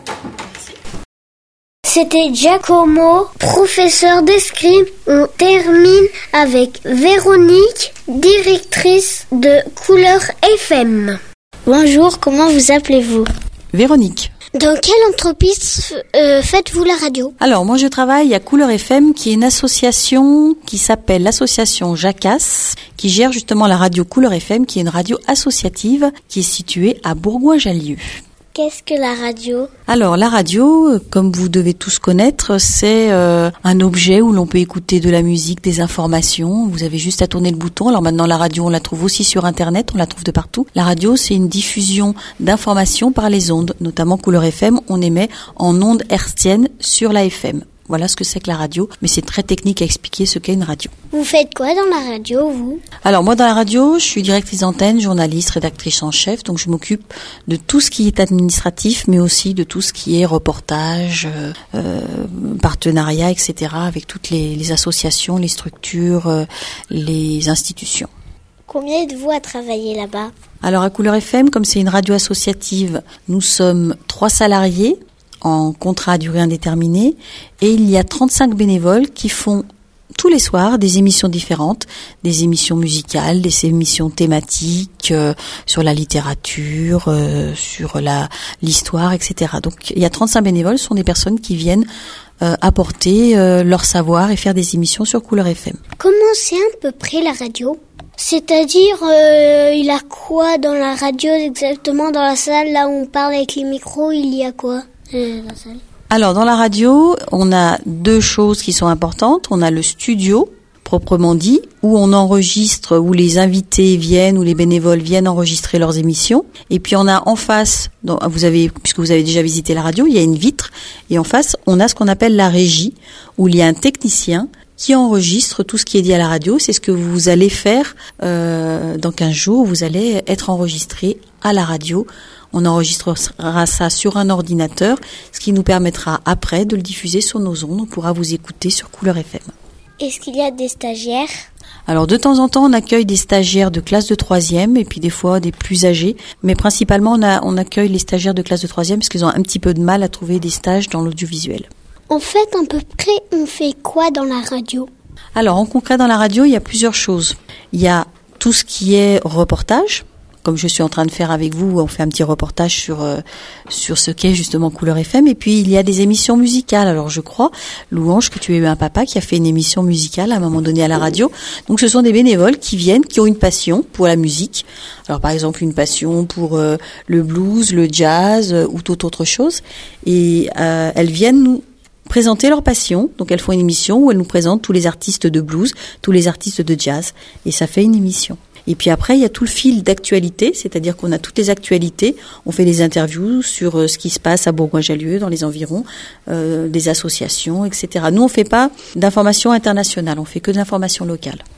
C'était Giacomo, professeur d'escrime. On termine avec Véronique, directrice de Couleur F M. Bonjour, comment vous appelez-vous? Véronique. Dans quelle entreprise euh, faites-vous la radio? Alors, moi je travaille à Couleur F M, qui est une association qui s'appelle l'association Jacasse, qui gère justement la radio Couleur F M, qui est une radio associative qui est située à Bourgoin-Jallieu. Qu'est-ce que la radio? Alors la radio, comme vous devez tous connaître, c'est euh, un objet où l'on peut écouter de la musique, des informations. Vous avez juste à tourner le bouton. Alors maintenant la radio, on la trouve aussi sur Internet, on la trouve de partout. La radio, c'est une diffusion d'informations par les ondes, notamment Couleur F M. On émet en ondes hertziennes sur la F M. Voilà ce que c'est que la radio, mais c'est très technique à expliquer ce qu'est une radio. Vous faites quoi dans la radio, vous? Alors moi dans la radio, je suis directrice d'antenne, journaliste, rédactrice en chef, donc je m'occupe de tout ce qui est administratif, mais aussi de tout ce qui est reportage, euh, partenariat, et cetera, avec toutes les, les associations, les structures, euh, les institutions. Combien êtes-vous à travailler là-bas? Alors à Couleur F M, comme c'est une radio associative, nous sommes trois salariés en contrat à durée indéterminée, et il y a trente-cinq bénévoles qui font tous les soirs des émissions différentes, des émissions musicales, des émissions thématiques euh, sur la littérature, euh, sur la l'histoire, et cetera. Donc il y a trente-cinq bénévoles, ce sont des personnes qui viennent euh, apporter euh, leur savoir et faire des émissions sur Couleur F M. Comment c'est à peu près la radio? C'est-à-dire, euh, il y a quoi dans la radio exactement, dans la salle, là où on parle avec les micros, il y a quoi? La salle. Alors dans la radio, on a deux choses qui sont importantes. On a le studio, proprement dit, où on enregistre, où les invités viennent, où les bénévoles viennent enregistrer leurs émissions. Et puis on a en face, donc vous avez, puisque vous avez déjà visité la radio, il y a une vitre. Et en face, on a ce qu'on appelle la régie, où il y a un technicien qui enregistre tout ce qui est dit à la radio. C'est ce que vous allez faire euh, dans quinze jours. Vous allez être enregistré à la radio. On enregistrera ça sur un ordinateur, ce qui nous permettra après de le diffuser sur nos ondes. On pourra vous écouter sur Couleur F M. Est-ce qu'il y a des stagiaires? Alors de temps en temps, on accueille des stagiaires de classe de troisième et puis des fois des plus âgés. Mais principalement, on, a, on accueille les stagiaires de classe de troisième parce qu'ils ont un petit peu de mal à trouver des stages dans l'audiovisuel. En fait, à peu près, on fait quoi dans la radio? Alors en concret, dans la radio, il y a plusieurs choses. Il y a tout ce qui est reportage. Comme je suis en train de faire avec vous, on fait un petit reportage sur euh, sur ce qu'est justement Couleur F M. Et puis il y a des émissions musicales. Alors je crois, Louange, que tu as eu un papa qui a fait une émission musicale à un moment donné à la radio. Donc ce sont des bénévoles qui viennent, qui ont une passion pour la musique. Alors par exemple une passion pour euh, le blues, le jazz euh, ou toute autre chose. Et euh, elles viennent nous présenter leur passion. Donc elles font une émission où elles nous présentent tous les artistes de blues, tous les artistes de jazz. Et ça fait une émission. Et puis après, il y a tout le fil d'actualité, c'est-à-dire qu'on a toutes les actualités. On fait des interviews sur euh, ce qui se passe à Bourgoin-Jallieu, dans les environs, euh, des associations, et cetera. Nous, on fait pas d'informations internationales, on fait que de l'information locale.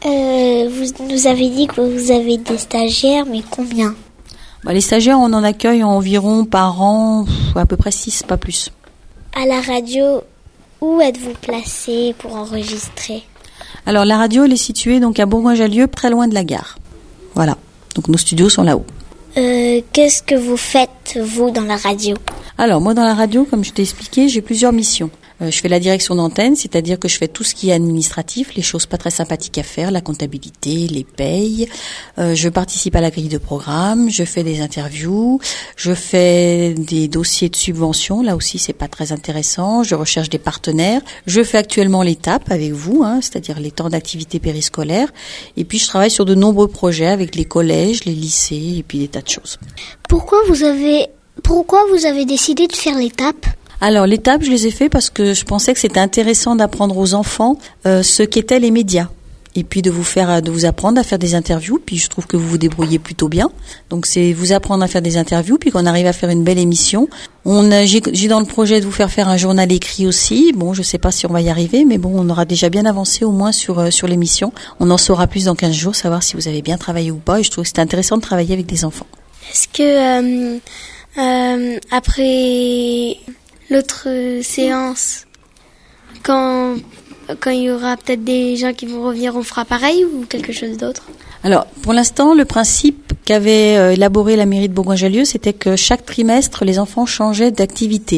Euh, vous nous avez dit que vous avez des stagiaires, mais combien? Bah, les stagiaires, on en accueille environ par an, à peu près six, pas plus. À la radio, où êtes-vous placé pour enregistrer? Alors la radio, elle est située donc à Bourgoin-Jallieu, très loin de la gare. Voilà, donc nos studios sont là-haut. Euh, qu'est-ce que vous faites, vous, dans la radio? Alors moi, dans la radio, comme je t'ai expliqué, j'ai plusieurs missions. Euh, je fais la direction d'antenne, c'est-à-dire que je fais tout ce qui est administratif, les choses pas très sympathiques à faire, la comptabilité, les payes. Euh, je participe à la grille de programme, je fais des interviews, je fais des dossiers de subvention. Là aussi, c'est pas très intéressant. Je recherche des partenaires. Je fais actuellement l'étape avec vous, hein, c'est-à-dire les temps d'activité périscolaire. Et puis, je travaille sur de nombreux projets avec les collèges, les lycées et puis des tas de choses. Pourquoi vous avez, pourquoi vous avez décidé de faire l'étape? Alors, l'étape, je les ai fait parce que je pensais que c'était intéressant d'apprendre aux enfants euh, ce qu'étaient les médias. Et puis de vous faire, de vous apprendre à faire des interviews. Puis je trouve que vous vous débrouillez plutôt bien. Donc c'est vous apprendre à faire des interviews, puis qu'on arrive à faire une belle émission. On a, j'ai, j'ai dans le projet de vous faire faire un journal écrit aussi. Bon, je sais pas si on va y arriver, mais bon, on aura déjà bien avancé au moins sur euh, sur l'émission. On en saura plus dans quinze jours, savoir si vous avez bien travaillé ou pas. Et je trouve que c'était intéressant de travailler avec des enfants. Est-ce que euh, euh, après l'autre séance, quand quand il y aura peut-être des gens qui vont revenir, on fera pareil ou quelque chose d'autre? Alors, pour l'instant, le principe qu'avait euh, élaboré la mairie de Bourgoin-Jallieu, c'était que chaque trimestre, les enfants changeaient d'activité.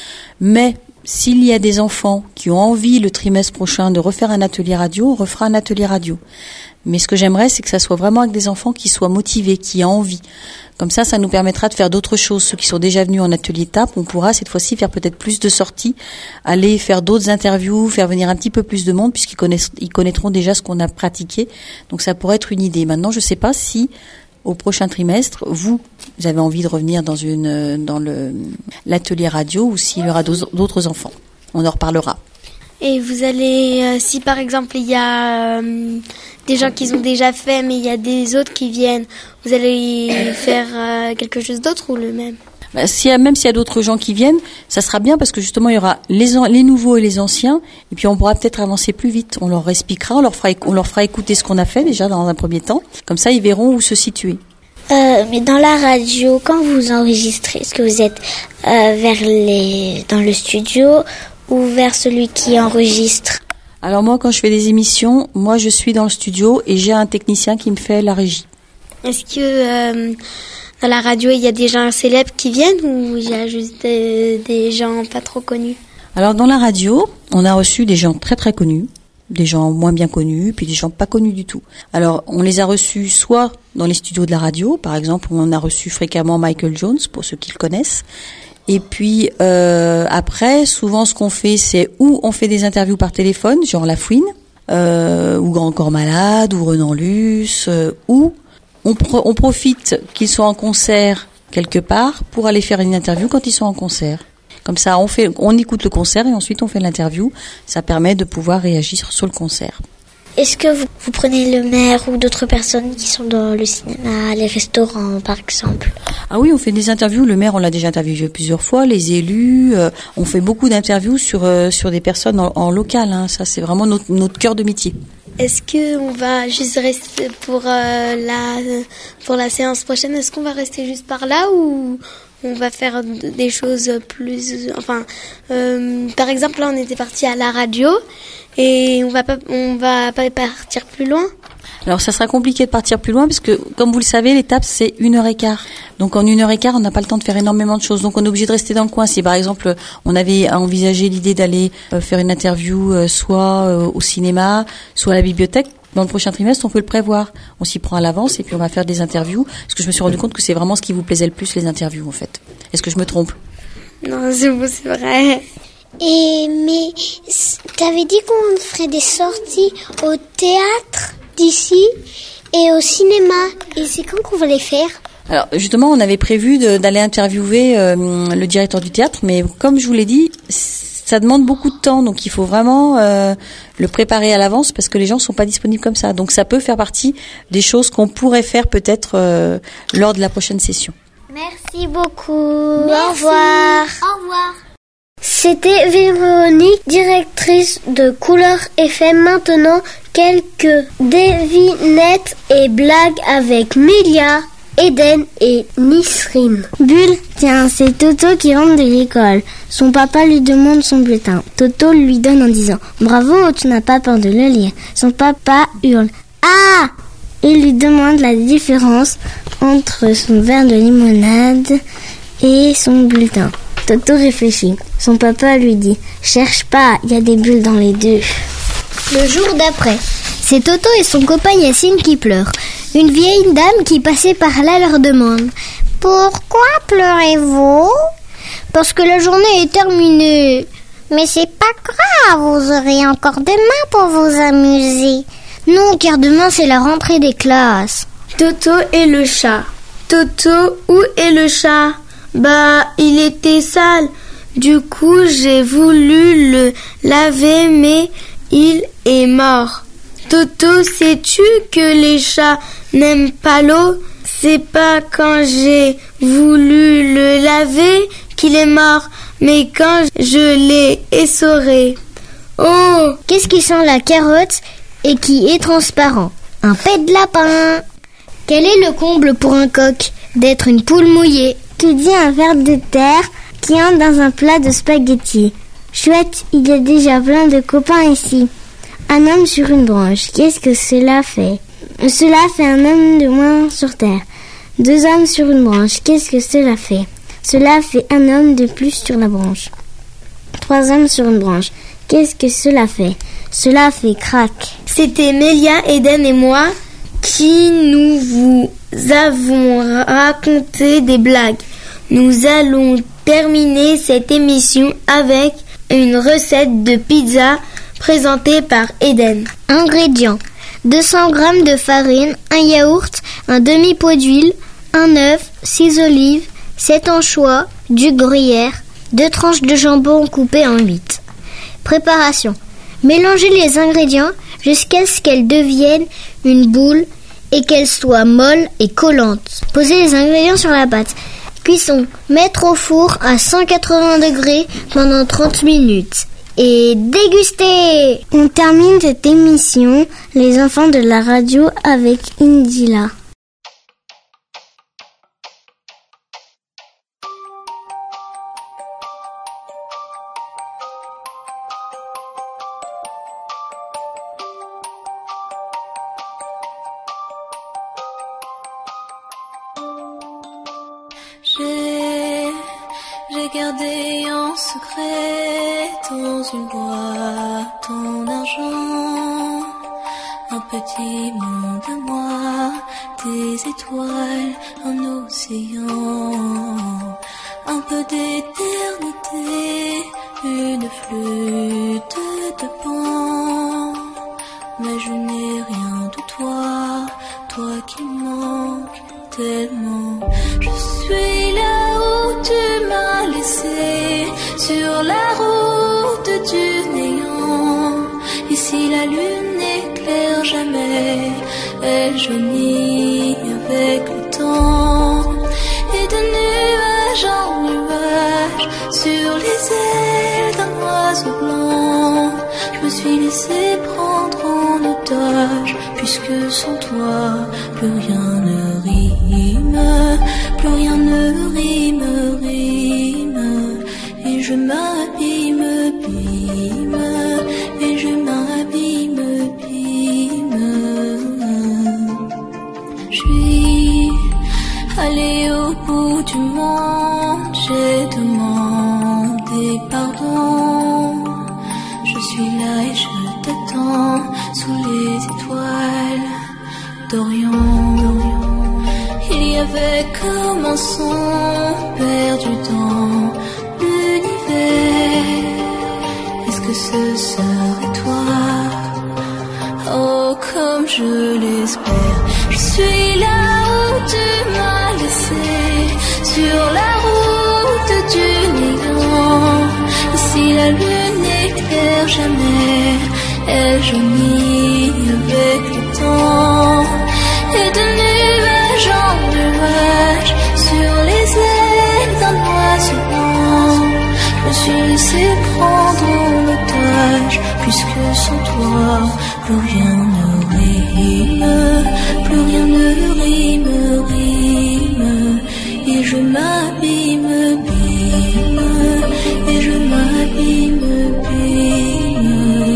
Mais s'il y a des enfants qui ont envie le trimestre prochain de refaire un atelier radio, on refera un atelier radio. Mais ce que j'aimerais, c'est que ça soit vraiment avec des enfants qui soient motivés, qui aient envie. Comme ça, ça nous permettra de faire d'autres choses. Ceux qui sont déjà venus en atelier TAP, on pourra cette fois-ci faire peut-être plus de sorties, aller faire d'autres interviews, faire venir un petit peu plus de monde, puisqu'ils connaissent, ils connaîtront déjà ce qu'on a pratiqué. Donc ça pourrait être une idée. Maintenant, je ne sais pas si au prochain trimestre, vous, vous avez envie de revenir dans une dans le l'atelier radio ou s'il y aura d'autres enfants. On en reparlera. Et vous allez, euh, si par exemple il y a euh, des gens qui ont déjà fait, mais il y a des autres qui viennent, vous allez faire euh, quelque chose d'autre ou le même? Bah, s'il y a, même s'il y a d'autres gens qui viennent, ça sera bien parce que justement il y aura les, les nouveaux et les anciens, et puis on pourra peut-être avancer plus vite. On leur expliquera, on leur fera, on leur fera écouter ce qu'on a fait déjà dans un premier temps. Comme ça, ils verront où se situer. Euh, mais dans la radio, quand vous enregistrez, est-ce que vous êtes euh, vers les dans le studio ou vers celui qui enregistre? Alors moi, quand je fais des émissions, moi je suis dans le studio et j'ai un technicien qui me fait la régie. Est-ce que euh, dans la radio, il y a des gens célèbres qui viennent ou il y a juste des, des gens pas trop connus? Alors dans la radio, on a reçu des gens très très connus, des gens moins bien connus, puis des gens pas connus du tout. Alors on les a reçus soit dans les studios de la radio, par exemple, on a reçu fréquemment Michael Jones, pour ceux qui le connaissent. Et puis euh, après, souvent ce qu'on fait, c'est ou on fait des interviews par téléphone, genre La Fouine, euh, ou Grand Corps Malade, ou Renan Luce, euh, ou on, pro- on profite qu'ils soient en concert quelque part pour aller faire une interview quand ils sont en concert. Comme ça, on fait, on écoute le concert et ensuite on fait l'interview. Ça permet de pouvoir réagir sur le concert. Est-ce que vous, vous prenez le maire ou d'autres personnes qui sont dans le cinéma, les restaurants par exemple? Ah oui, on fait des interviews. Le maire, on l'a déjà interviewé plusieurs fois. Les élus, euh, on fait beaucoup d'interviews sur euh, sur des personnes en, en local. Hein. Ça, c'est vraiment notre, notre cœur de métier. Est-ce que on va juste rester pour euh, la pour la séance prochaine? Est-ce qu'on va rester juste par là ou on va faire des choses plus, enfin, euh, par exemple là on était parti à la radio et on va pas, on va pas partir plus loin. Alors ça sera compliqué de partir plus loin parce que comme vous le savez, l'étape c'est une heure et quart. Donc en une heure et quart, on n'a pas le temps de faire énormément de choses. Donc on est obligé de rester dans le coin. Si par exemple on avait envisagé l'idée d'aller euh, faire une interview euh, soit euh, au cinéma, soit à la bibliothèque. Dans le prochain trimestre, on peut le prévoir. On s'y prend à l'avance et puis on va faire des interviews. Parce que je me suis rendu compte que c'est vraiment ce qui vous plaisait le plus, les interviews, en fait. Est-ce que je me trompe? Non, c'est beau, c'est vrai. Et mais t'avais dit qu'on ferait des sorties au théâtre d'ici et au cinéma. Et c'est quand qu'on va les faire? Alors justement, on avait prévu de, d'aller interviewer euh, le directeur du théâtre, mais comme je vous l'ai dit, ça demande beaucoup de temps, donc il faut vraiment euh, le préparer à l'avance parce que les gens sont pas disponibles comme ça. Donc ça peut faire partie des choses qu'on pourrait faire peut-être euh, lors de la prochaine session. Merci beaucoup. Merci. Au revoir. Au revoir. C'était Véronique, directrice de Couleur F M. Maintenant, quelques devinettes et blagues avec Mélia, Eden et Nisrine. Bulle, tiens, c'est Toto qui rentre de l'école. Son papa lui demande son bulletin. Toto lui donne en disant « Bravo, tu n'as pas peur de le lire ». Son papa hurle « Ah !» Il lui demande la différence entre son verre de limonade et son bulletin. Toto réfléchit. Son papa lui dit « Cherche pas, il y a des bulles dans les deux ». Le jour d'après, c'est Toto et son copain Yacine qui pleurent. Une vieille dame qui passait par là leur demande « Pourquoi pleurez-vous ?»« Parce que la journée est terminée. »« Mais c'est pas grave, vous aurez encore demain pour vous amuser. »« Non, car demain c'est la rentrée des classes. » Toto et le chat. Toto, où est le chat? Bah, il était sale. Du coup, j'ai voulu le laver, mais il est mort. Toto, sais-tu que les chats n'aiment pas l'eau? C'est pas quand j'ai voulu le laver qu'il est mort, mais quand je l'ai essoré. Oh, qu'est-ce qui sent la carotte et qui est transparent? Un pet de lapin. Quel est le comble pour un coq? D'être une poule mouillée. Qui dit un ver de terre qui entre dans un plat de spaghettis. Chouette, il y a déjà plein de copains ici. Un homme sur une branche, qu'est-ce que cela fait? Cela fait un homme de moins sur terre. Deux hommes sur une branche, qu'est-ce que cela fait? Cela fait un homme de plus sur la branche. Trois hommes sur une branche, qu'est-ce que cela fait? Cela fait crac. C'était Mélia, Eden et moi qui nous vous avons raconté des blagues. Nous allons terminer cette émission avec une recette de pizza présentée par Eden. Ingrédients: deux cents grammes de farine, un yaourt, un demi-pot d'huile, un œuf, six olives, sept anchois, du gruyère, deux tranches de jambon coupées en huit. Préparation: mélangez les ingrédients jusqu'à ce qu'elles deviennent une boule et qu'elles soient molles et collantes. Posez les ingrédients sur la pâte. Cuisson: mettre au four à cent quatre-vingts degrés pendant trente minutes. Et déguster. On termine cette émission, les enfants de la radio, avec Indila. J'ai, j'ai gardé en secret dans une boîte en argent un petit monde à moi, des étoiles, un océan, un peu d'éternité, une flûte de pan. Mais je n'ai rien de toi, toi qui manques tellement. Je suis là où tu m'as laissé, sur la route du néant. Ici la lune n'éclaire jamais, elle jaunit avec le temps. Et de nuage en nuage, sur les ailes d'un oiseau blanc, je me suis laissé prendre en otage, puisque sans toi, plus rien ne rime, plus rien ne rime, rime. Et je m'abîme, bîme, et je m'abîme, bîme. Je suis allée au bout du monde, j'ai demandé pardon. Je suis là et je t'attends sous les étoiles d'Orient. Il y avait comme un son perdu dans l'univers. Est-ce que ce serait toi? Oh, comme je l'espère. Je suis là où tu m'as laissé, sur la route du néant. Ici la lune n'éclaire jamais, elle jaunit avec le temps. Et de nuage en nuage, sur les ailes d'un oiseau blanc, je me suis laissé prendre en otage, puisque sans toi, plus rien ne rime, plus rien ne rime, rime, et je m'abîme, bime, et je m'abîme, bime.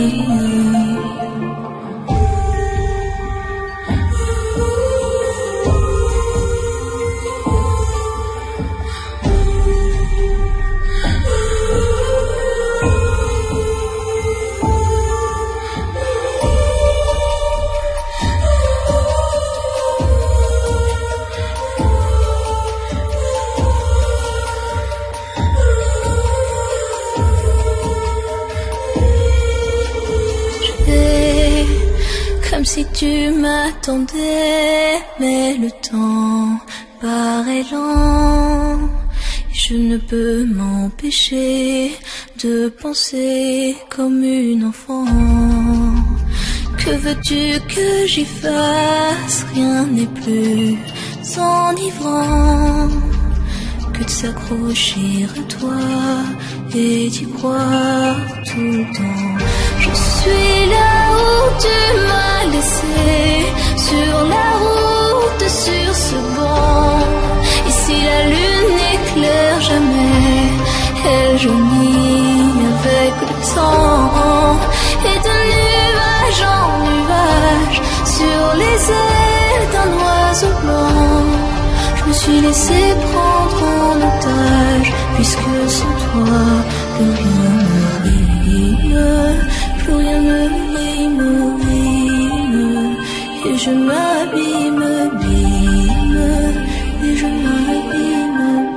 Comme si tu m'attendais, mais le temps paraît lent. Je ne peux m'empêcher de penser comme une enfant. Que veux-tu que j'y fasse? Rien n'est plus enivrant que de s'accrocher à toi et d'y croire tout le temps. Je suis là où tu m'as laissé, sur la route, sur ce banc. Et si la lune n'éclaire jamais, elle jaunit avec le temps. Et de nuage en nuage, sur les ailes d'un oiseau blanc, je me suis laissé prendre en otage, puisque sans toi, plus rien ne rime, plus rien ne rime, rime, et je m'abîme, bime, et je m'abîme,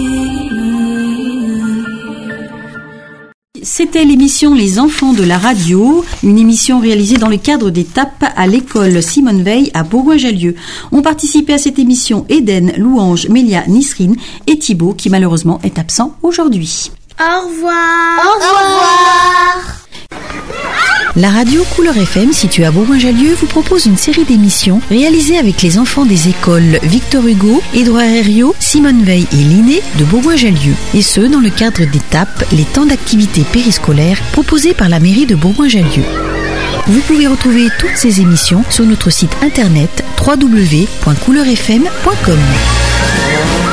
bime. C'était l'émission Les Enfants de la radio, une émission réalisée dans le cadre des T A P à l'école Simone Veil à Bourgoin-Jallieu. Ont participé à cette émission Eden, Louange, Mélia, Nisrine et Thibaut qui malheureusement est absent aujourd'hui. Au revoir. Au revoir. La radio Couleur F M, située à Bourgoin-Jallieu, vous propose une série d'émissions réalisées avec les enfants des écoles Victor Hugo, Édouard Herriot, Simone Veil et Linné de Bourgoin-Jallieu. Et ce, dans le cadre des T A P, les temps d'activité périscolaires proposés par la mairie de Bourgoin-Jallieu. Vous pouvez retrouver toutes ces émissions sur notre site internet w w w point couleur f m point com.